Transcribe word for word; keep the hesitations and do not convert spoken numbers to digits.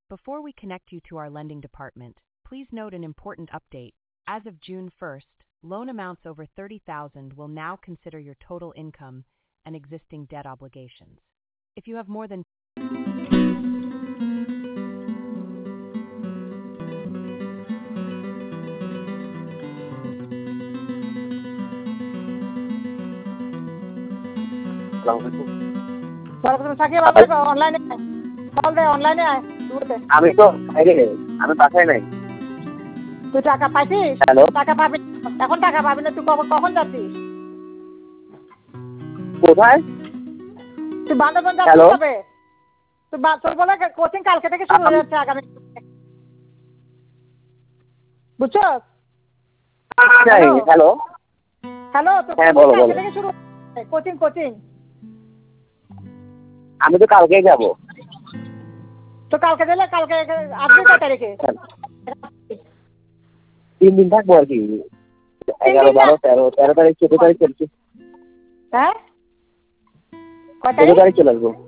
Before we connect you to our lending department, please note an important update. As of June first, loan amounts over thirty thousand will now consider your total income and existing debt obligations. If you have more than অনলাইনে call দে অনলাইনে আয় আমি তো বাইরে আমি বাসায় নাই তুই টাকা পাইছিস হ্যালো টাকা পাবি এখন টাকা পাবি না তুই কখন কখন যাচ্ছিস কোথায় তুই বান্দরবান যাচ্ছিস হ্যালো কবে তুই তোর বলে কোচিং কালকে থেকে শুরু হয়ে যাচ্ছে আগামী বুঝছো হ্যালো হ্যালো তো হ্যাঁ বলো বলো থেকে শুরু কোচিং কোচিং আমি তো কালকেই যাব তো কালকে দিলে কালকে আসবি কয় তারিখে তিন দিন থাকবো আর কি এগারো বারো তেরো তেরো তারিখ চোদ্দ তারিখ চলছে হ্যাঁ কয় চোদ্দ তারিখ চলে আসবো